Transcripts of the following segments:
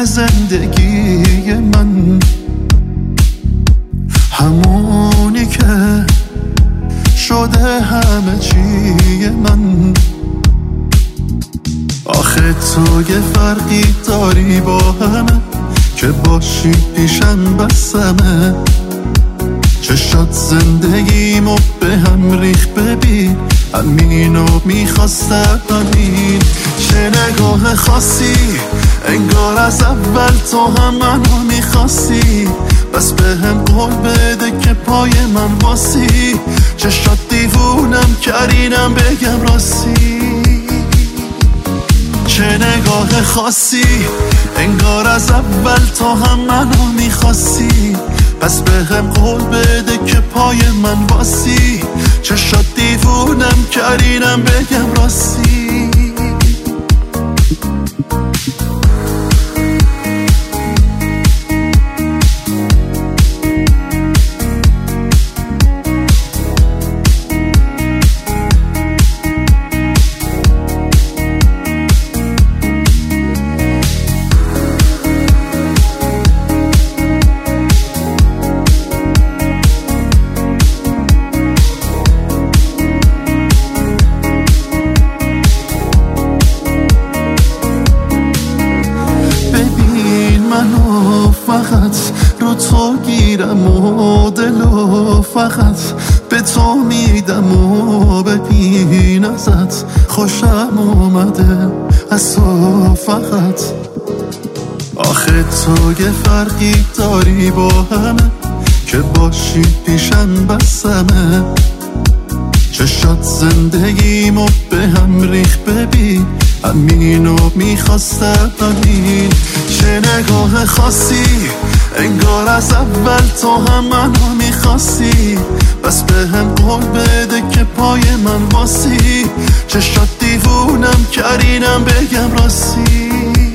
زندگی من، همونی که شده همه چی من. آخه تو یه فرقی داری با همه، که باشی پیشم بسمه. چشات زندگیمو به هم ریخ، ببین همینو میخواستم همین. چه نگاه خاصی، انگار از اول تو هم منو میخواستی. بس به هم قول بده که پای من واسی. چشات دیوونم کردینم بگم راستی. چه نگاه خاصی، انگار از اول تو هم منو میخواستی. پس به هم قول بده که پای من واسی. چشات دیوونم کردینم بگم راستی. فقط رو تو گیرم و دلو فقط به تو میدم و ببین ازت خوشم اومده از تو فقط. آخه تو یه فرقی داری با همه، که باشی پیشم بسمه. چشات زندگیمو به هم ریخ، ببین همینو میخواستم همین. چه نگاه خاصی، انگار از اول تو هم منو میخواستی. بس به هم قول بده که پای من واسی. چشات دیوونم کردینم بگم راستی.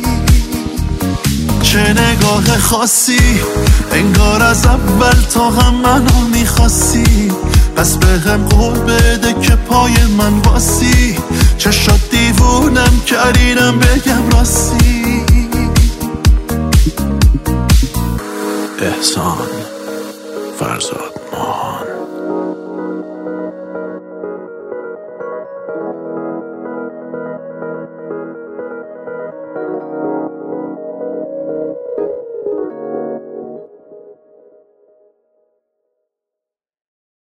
چه نگاه خاصی، انگار از اول تو هم منو میخواستی. پس به هم قول بده که پای من واسی. چشات دیوونم کردینم بگم راستی. احسان فرزاد.